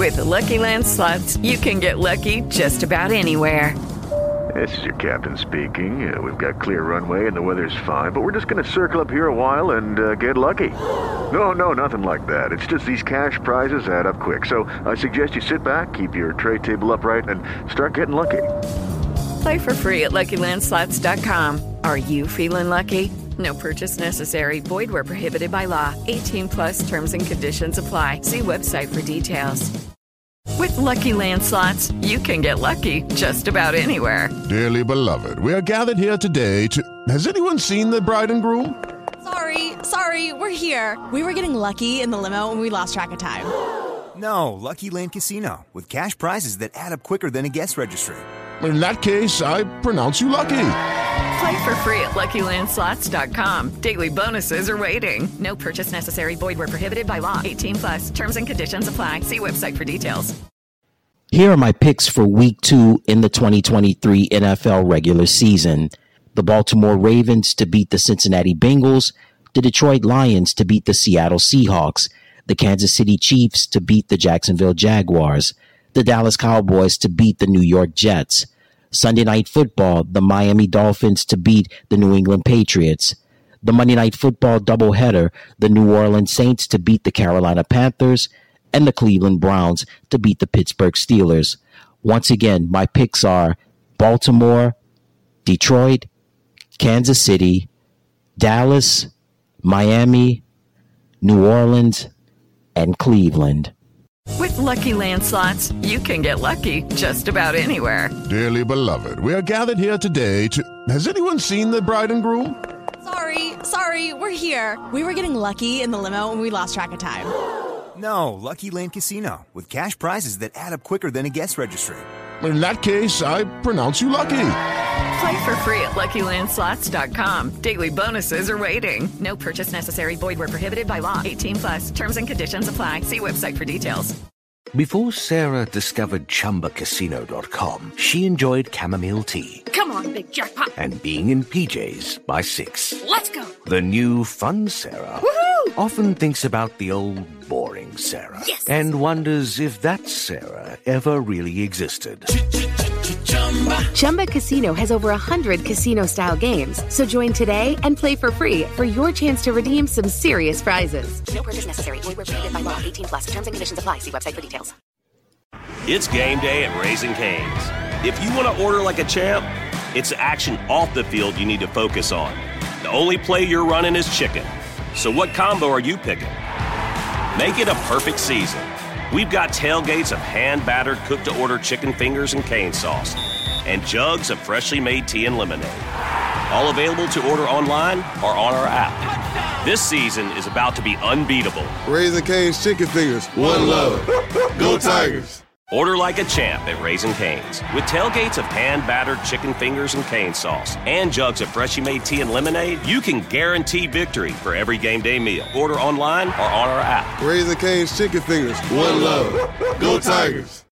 With the Lucky Land Slots, you can get lucky just about anywhere. This is your captain speaking. We've got clear runway and the weather's fine, but we're just going to circle up here a while and get lucky. No, nothing like that. It's just these cash prizes add up quick. So I suggest you sit back, keep your tray table upright, and start getting lucky. Play for free at LuckyLandSlots.com. Are you feeling lucky? No purchase necessary. Void where prohibited by law. 18 plus terms and conditions apply. See website for details. With Lucky Land Slots, you can get lucky just about anywhere. Dearly beloved, we are gathered here today to... Has anyone seen the bride and groom? Sorry, we're here. We were getting lucky in the limo and we lost track of time. No, Lucky Land Casino, with cash prizes that add up quicker than a guest registry. In that case, I pronounce you lucky. Play for free at LuckyLandSlots.com. Daily bonuses are waiting. No purchase necessary. Void where prohibited by law. 18 plus. Terms and conditions apply. See website for details. Here are my picks for Week 2 in the 2023 NFL regular season. The Baltimore Ravens to beat the Cincinnati Bengals. The Detroit Lions to beat the Seattle Seahawks. The Kansas City Chiefs to beat the Jacksonville Jaguars. The Dallas Cowboys to beat the New York Jets. Sunday Night Football, the Miami Dolphins to beat the New England Patriots. The Monday Night Football doubleheader, the New Orleans Saints to beat the Carolina Panthers, and the Cleveland Browns to beat the Pittsburgh Steelers. Once again, my picks are Baltimore, Detroit, Kansas City, Dallas, Miami, New Orleans, and Cleveland. With Lucky Land Slots, you can get lucky just about anywhere. Dearly beloved, we are gathered here today to... Has anyone seen the bride and groom? Sorry, we're here. We were getting lucky in the limo and we lost track of time. No, Lucky Land Casino, with cash prizes that add up quicker than a guest registry. In that case, I pronounce you lucky. Play for free at LuckyLandSlots.com. Daily bonuses are waiting. No purchase necessary. Void where prohibited by law. 18 plus. Terms and conditions apply. See website for details. Before Sarah discovered ChumbaCasino.com, she enjoyed chamomile tea. Come on, big jackpot. And being in PJs by 6. Let's go. The new fun Sarah often thinks about the old boring Sarah. Yes. And wonders if that Sarah ever really existed. Chumba Casino has over 100 casino-style games. So join today and play for free for your chance to redeem some serious prizes. No purchase necessary. Void where prohibited by law. 18 plus. Terms and conditions apply. See website for details. It's game day at Raising Cane's. If you want to order like a champ, it's the action off the field you need to focus on. The only play you're running is chicken. So what combo are you picking? Make it a perfect season. We've got tailgates of hand-battered, cooked-to-order chicken fingers and cane sauce, and jugs of freshly made tea and lemonade. All available to order online or on our app. This season is about to be unbeatable. Raising Cane's chicken fingers. One love. Go Tigers. Order like a champ at Raising Cane's. With tailgates of hand-battered chicken fingers and cane sauce and jugs of freshly made tea and lemonade, you can guarantee victory for every game day meal. Order online or on our app. Raising Cane's chicken fingers. One love. Go Tigers.